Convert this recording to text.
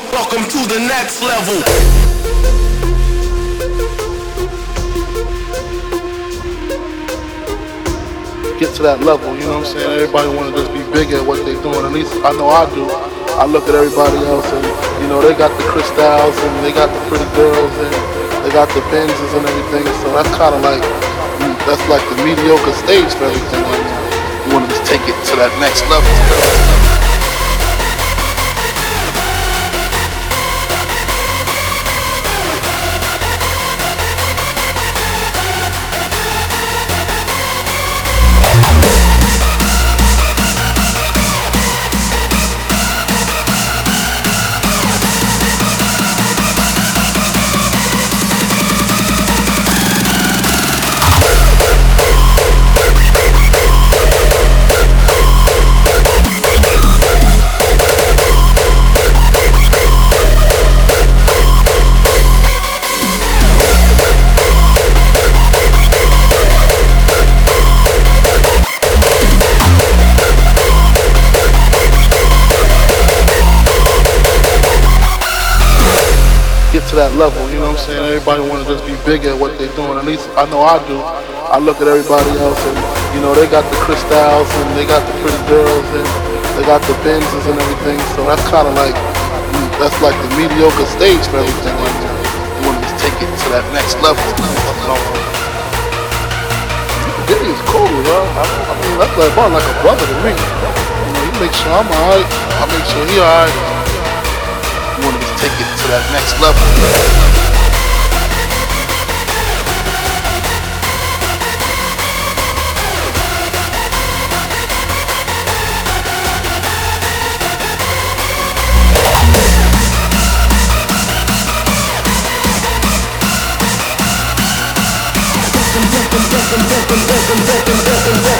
Welcome to the next level. Get to that level, you know what I'm saying? Everybody want to just be big at what they're doing. At least I know I do. I look at everybody else and, you know, they got the crystals and they got the pretty girls and they got the Benzes and everything. So that's kind of like, that's like the mediocre stage for everything. And you want to just take it to that next level. Get to that level, you know what I'm saying? Everybody want to just be big at what they're doing. At least I know I do. I look at everybody else and, you know, they got the crystals and they got the pretty girls and they got the Benzes and everything. So that's kind of like, that's like the mediocre stage for everything. And you want to just take it to that next level. Diddy is cool, bro. I mean, that's like a brother to me. You know, he makes sure I'm alright. I make sure he alright. You want to just take it to that next level. Welcome